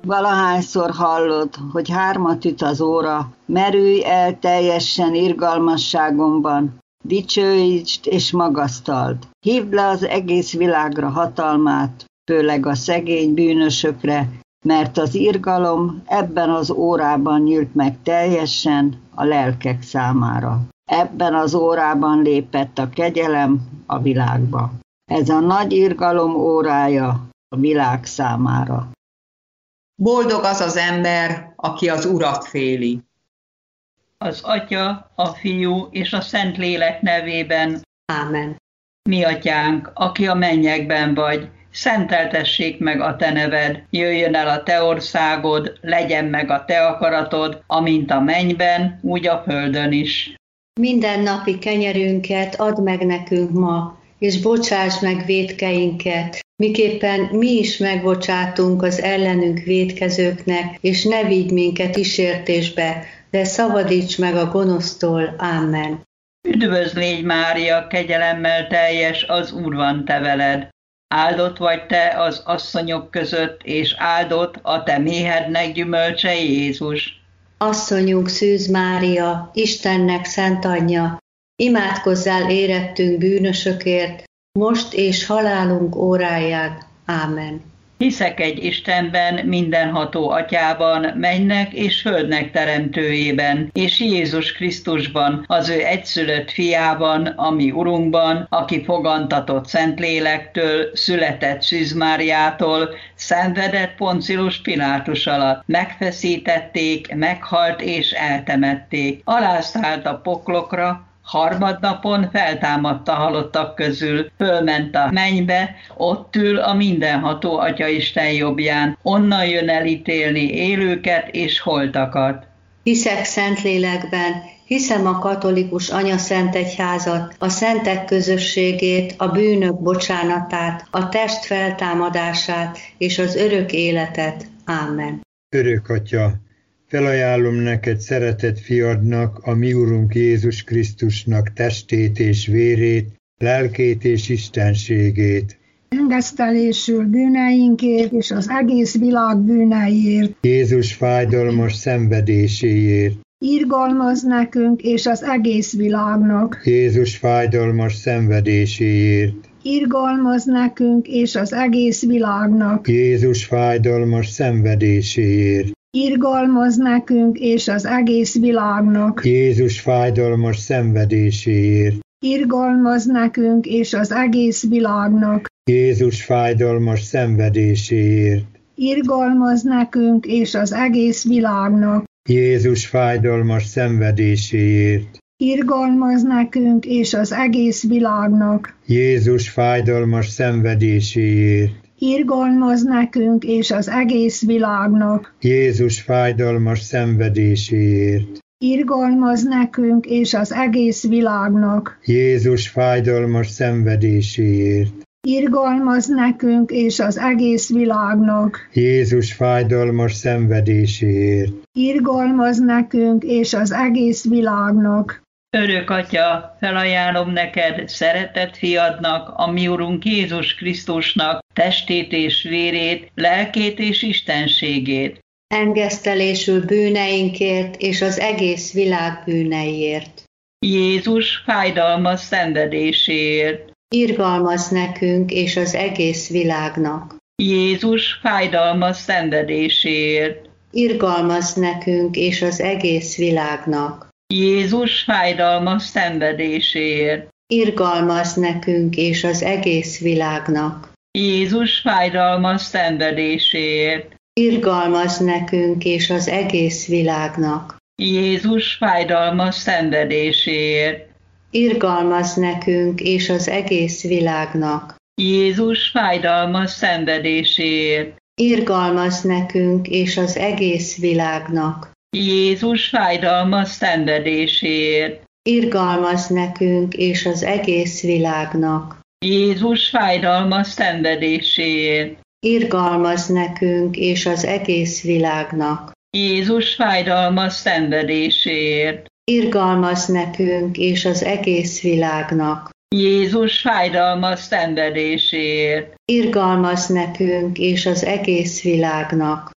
Valahányszor hallod, hogy 3 üt az óra, merülj el teljesen irgalmasságomban, dicsőítsd és magasztald. Hívd le az egész világra hatalmát, főleg a szegény bűnösökre, mert az irgalom ebben az órában nyílt meg teljesen a lelkek számára. Ebben az órában lépett a kegyelem a világba. Ez a nagy irgalom órája a világ számára. Boldog az az ember, aki az Urat féli. Az Atya, a Fiú és a Szentlélek nevében. Ámen. Mi Atyánk, aki a mennyekben vagy, szenteltessék meg a te neved, jöjjön el a te országod, legyen meg a te akaratod, amint a mennyben, úgy a földön is. Minden napi kenyerünket add meg nekünk ma, és bocsáss meg vétkeinket, miképpen mi is megbocsátunk az ellenünk vétkezőknek, és ne vigy minket kísértésbe, de szabadíts meg a gonosztól. Ámen. Üdvözl légy Mária, kegyelemmel teljes, az Úr van te veled. Áldott vagy te az asszonyok között, és áldott a te méhednek gyümölcse Jézus. Asszonyunk Szűz Mária, Istennek szent anyja, imádkozzál érettünk bűnösökért, most és halálunk óráján. Ámen. Hiszek egy Istenben, mindenható Atyában, mennynek és földnek teremtőjében, és Jézus Krisztusban, az ő egyszülött fiában, a mi Urunkban, aki fogantatott Szentlélektől, született Szűz Máriától, szenvedett Poncius Pilátus alatt, megfeszítették, meghalt és eltemették, alászállt a poklokra, harmadnapon feltámadt a halottak közül, fölment a mennybe, ott ül a mindenható Atyaisten jobbján, onnan jön elítélni élőket és holtakat. Hiszek Szentlélekben, hiszem a katolikus anyaszentegyházat, a szentek közösségét, a bűnök bocsánatát, a test feltámadását és az örök életet. Ámen. Örök Atya, felajánlom neked szeretett fiadnak, a mi Urunk Jézus Krisztusnak testét és vérét, lelkét és istenségét. Engesztelésül bűneinkért és az egész világ bűneiért. Jézus fájdalmas szenvedéséért. Irgalmaz nekünk és az egész világnak. Jézus fájdalmas szenvedéséért. Irgalmaz nekünk és az egész világnak. Jézus fájdalmas szenvedéséért. Irgalmaz nekünk és az egész világnak. Jézus fájdalmas szenvedéséért. Irgalmaz nekünk és az egész világnak. Jézus fájdalmas szenvedéséért. Irgalmaz nekünk és az egész világnak. Jézus fájdalmas szenvedéséért. Irgalmaz nekünk és az egész világnak. Jézus fájdalmas szenvedéséért. Irgalmaz nekünk és az egész világnak. Jézus fájdalmas szenvedéséért. Irgalmaz nekünk és az egész világnak. Jézus fájdalmas szenvedéséért. Irgalmaz nekünk és az egész világnak. Jézus fájdalmas szenvedéséért. Irgalmaz nekünk és az egész világnak. Örök Atya, felajánlom neked, szeretett fiadnak, a mi Urunk Jézus Krisztusnak testét és vérét, lelkét és istenségét. Engesztelésül bűneinkért és az egész világ bűneiért. Jézus fájdalmas szenvedéséért. Irgalmaz nekünk és az egész világnak. Jézus fájdalmas szenvedéséért. Irgalmaz nekünk és az egész világnak. Jézus fájdalmas szenvedéséért. Irgalmaz nekünk és az egész világnak. Jézus fájdalmas szenvedéséért. Irgalmaz nekünk és az egész világnak. Jézus fájdalmas szenvedéséért. Irgalmaz nekünk és az egész világnak. Jézus fájdalmas szenvedéséért. Irgalmaz nekünk és az egész világnak. Jézus fájdalmas szenvedéséért. Irgalmaz nekünk és az egész világnak. Jézus fájdalmas szenvedéséért. Irgalmaz nekünk és az egész világnak. Jézus fájdalmas szenvedéséért. Irgalmaz nekünk és az egész világnak. Jézus fájdalmas szenvedéséért. Irgalmaz nekünk és az egész világnak.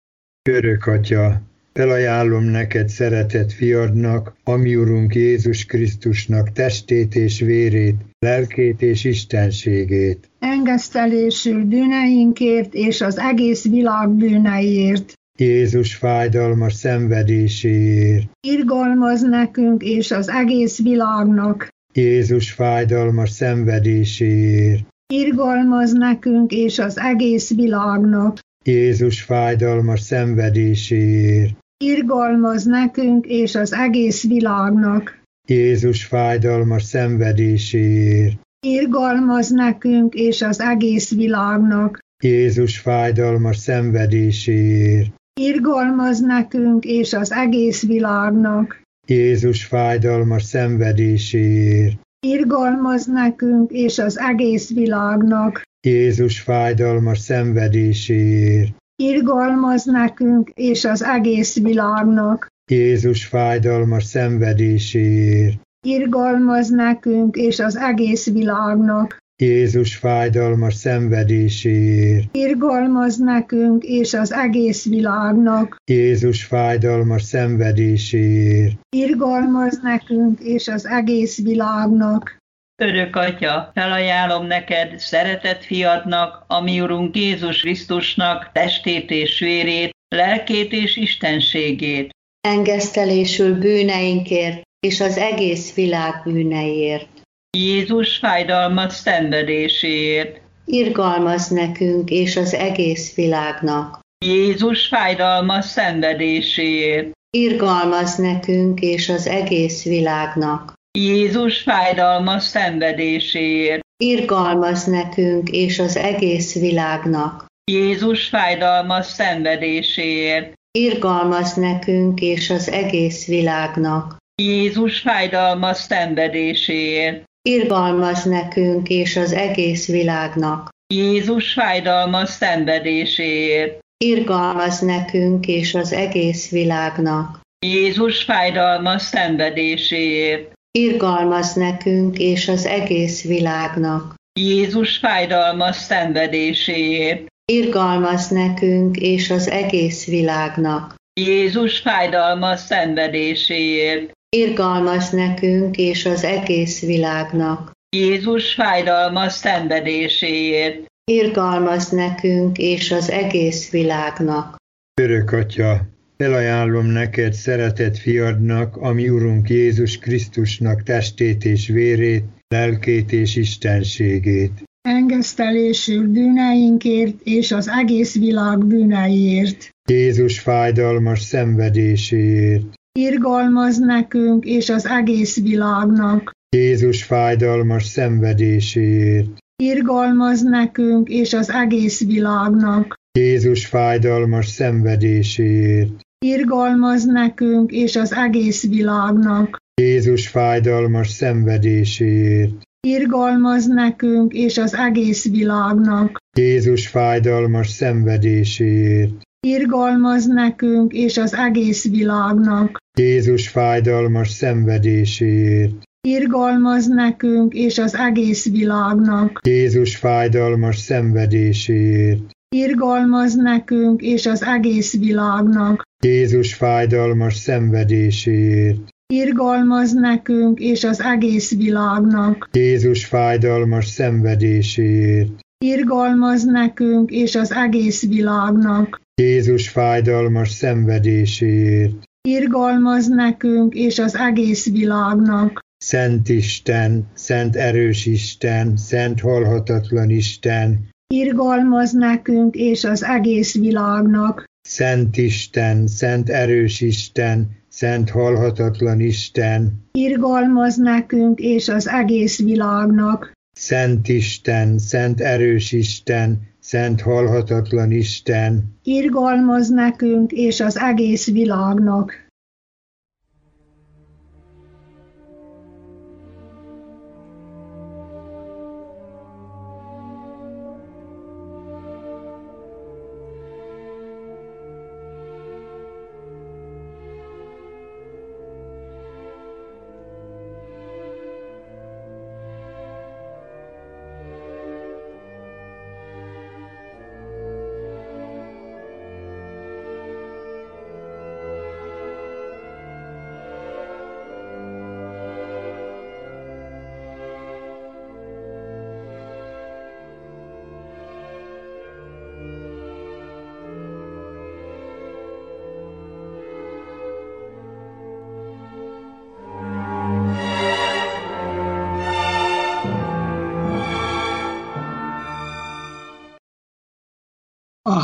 Örök Atya, felajánlom neked szeretett fiadnak, a mi Urunk Jézus Krisztusnak testét és vérét, lelkét és istenségét. Engesztelésül bűneinkért és az egész világ bűneiért. Jézus fájdalmas szenvedéséért. Irgalmaz nekünk és az egész világnak. Jézus fájdalmas szenvedéséért. Irgalmaz nekünk és az egész világnak. Jézus fájdalmas szenvedéséért. Irgalmaz nekünk és az egész világnak. Jézus fájdalmas szenvedéséért. Irgalmaz nekünk és az egész világnak. Jézus fájdalmas szenvedéséért. Irgalmaz nekünk és az egész világnak. Jézus fájdalmas szenvedéséért. Irgalmaz nekünk és az egész világnak. Jézus fájdalmas szenvedéséért. Irgalmaz nekünk és az egész világnak. Jézus fájdalmas szenvedéséért. Irgalmaz nekünk és az egész világnak. Jézus fájdalmas szenvedéséért. Irgalmaz nekünk és az egész világnak. Jézus fájdalmas szenvedéséért. Irgalmaz nekünk és az egész világnak. Örök Atya, felajánlom neked szeretett fiadnak, a mi Urunk Jézus Krisztusnak testét és vérét, lelkét és istenségét. Engesztelésül bűneinkért és az egész világ bűneiért. Jézus fájdalmas szenvedéséért. Irgalmaz nekünk és az egész világnak. Jézus fájdalmas szenvedéséért. Irgalmaz nekünk és az egész világnak. Jézus fájdalmas szenvedéséért. Irgalmaz nekünk és az egész világnak. Jézus fájdalmas szenvedéséért. Irgalmaz nekünk és az egész világnak. Jézus fájdalmas szenvedéséért. Irgalmaz nekünk és az egész világnak. Jézus fájdalmas szenvedéséért. Irgalmaz nekünk és az egész világnak. Jézus fájdalmas szenvedéséért. Irgalmaz nekünk és az egész világnak. Jézus fájdalmas szenvedéséért. Irgalmaz nekünk és az egész világnak. Jézus fájdalmas szenvedéséért. Irgalmaz nekünk és az egész világnak. Jézus fájdalmas szenvedéséért. Irgalmaz nekünk és az egész világnak. Örök Atya, felajánlom neked szeretett fiadnak, a mi Urunk Jézus Krisztusnak testét és vérét, lelkét és istenségét. Engesztelésül bűneinkért és az egész világ bűneiért. Jézus fájdalmas szenvedéséért. Irgalmaz nekünk és az egész világnak. Jézus fájdalmas szenvedéséért. Irgalmaz nekünk és az egész világnak. Jézus fájdalmas szenvedéséért. Irgalmaz nekünk és az egész világnak. Jézus fájdalmas szenvedéséért. Irgalmaz nekünk és az egész világnak. Jézus fájdalmas szenvedéséért. Irgalmaz nekünk és az egész világnak. Jézus fájdalmas szenvedéséért. Irgalmaz nekünk és az egész világnak. Jézus fájdalmas szenvedéséért. Irgalmaz nekünk és az egész világnak. Jézus fájdalmas szenvedéséért. Irgalmaz nekünk és az egész világnak. Jézus fájdalmas szenvedéséért. Irgalmaz nekünk és az egész világnak. Jézus fájdalmas szenvedéséért. Irgalmaz nekünk és az egész világnak. Szent Isten, szent erős Isten, szent halhatatlan Isten. Irgalmaz nekünk és az egész világnak. Szent Isten, szent erős Isten, szent halhatatlan Isten. Irgalmaz nekünk és az egész világnak. Szent Isten, szent erős Isten, szent halhatatlan Isten. Irgalmaz nekünk és az egész világnak.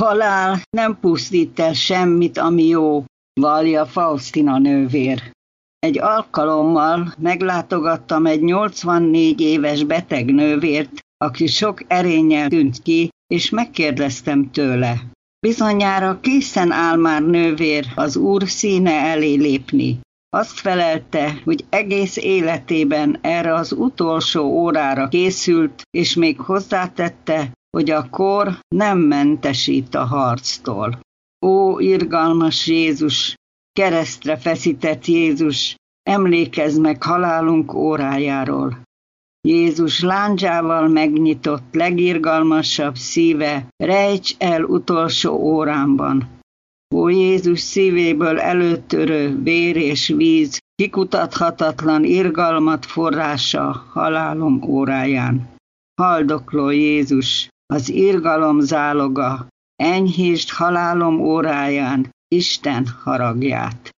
halál nem pusztít el semmit, ami jó, vallja Faustina nővér. Egy alkalommal meglátogattam egy 84 éves beteg nővért, aki sok erénnyel tűnt ki, és megkérdeztem tőle. Bizonyára készen áll már nővér az Úr színe elé lépni. Azt felelte, hogy egész életében erre az utolsó órára készült, és még hozzátette, hogy a kor nem mentesít a harctól. Ó, irgalmas Jézus, keresztre feszített Jézus, emlékezz meg halálunk órájáról. Jézus lándzsával megnyitott legirgalmasabb szíve, rejts el utolsó órámban. Ó Jézus szívéből előttörő vér és víz, kikutathatatlan irgalmat forrása halálom óráján. Haldokló Jézus, az irgalom záloga, enyhítsd halálom óráján Isten haragját.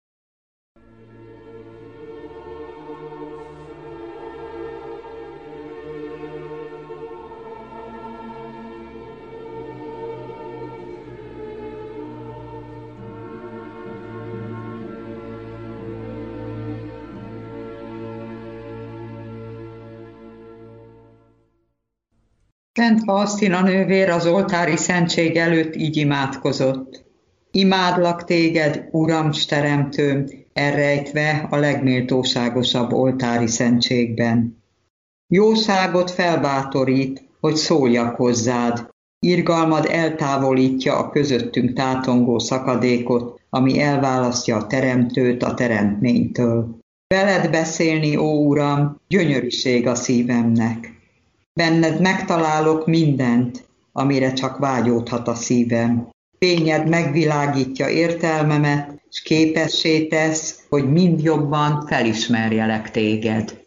Szent Faustina nővér az oltári szentség előtt így imádkozott. Imádlak téged, Uram, s teremtőm, elrejtve a legméltóságosabb oltári szentségben. Jóságot felbátorít, hogy szóljak hozzád. Irgalmad eltávolítja a közöttünk tátongó szakadékot, ami elválasztja a teremtőt a teremtménytől. Veled beszélni, ó Uram, gyönyörűség a szívemnek. Benned megtalálok mindent, amire csak vágyódhat a szívem. Fényed megvilágítja értelmemet, s képessé tesz, hogy mind jobban felismerjelek téged.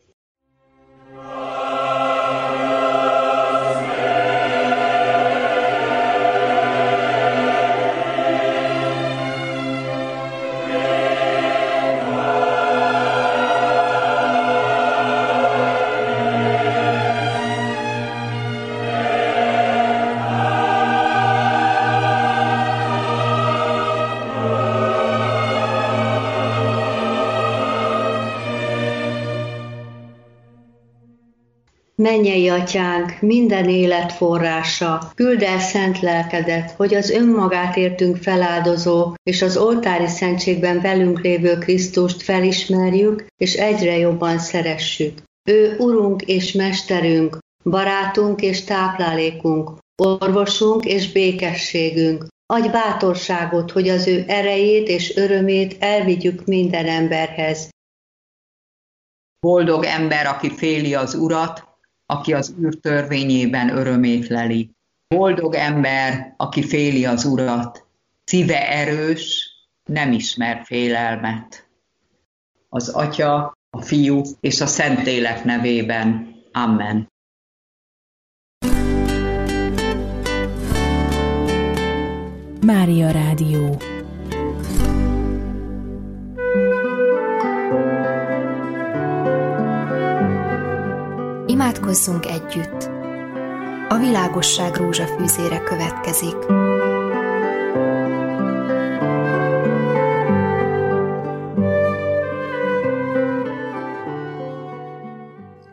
Mennyei Atyánk, minden élet forrása, küld el szent lelkedet, hogy az önmagát értünk feláldozó és az oltári szentségben velünk lévő Krisztust felismerjük és egyre jobban szeressük. Ő Urunk és Mesterünk, barátunk és táplálékunk, orvosunk és békességünk. Adj bátorságot, hogy az ő erejét és örömét elvigyük minden emberhez. Boldog ember, aki féli az Urat, aki az Úr törvényében örömét leli. Boldog ember, aki féli az Urat, szíve erős, nem ismer félelmet. Az Atya, a Fiú és a Szentlélek nevében. Amen. Mária Rádió. Imádkozzunk együtt! A világosság rózsafűzére következik.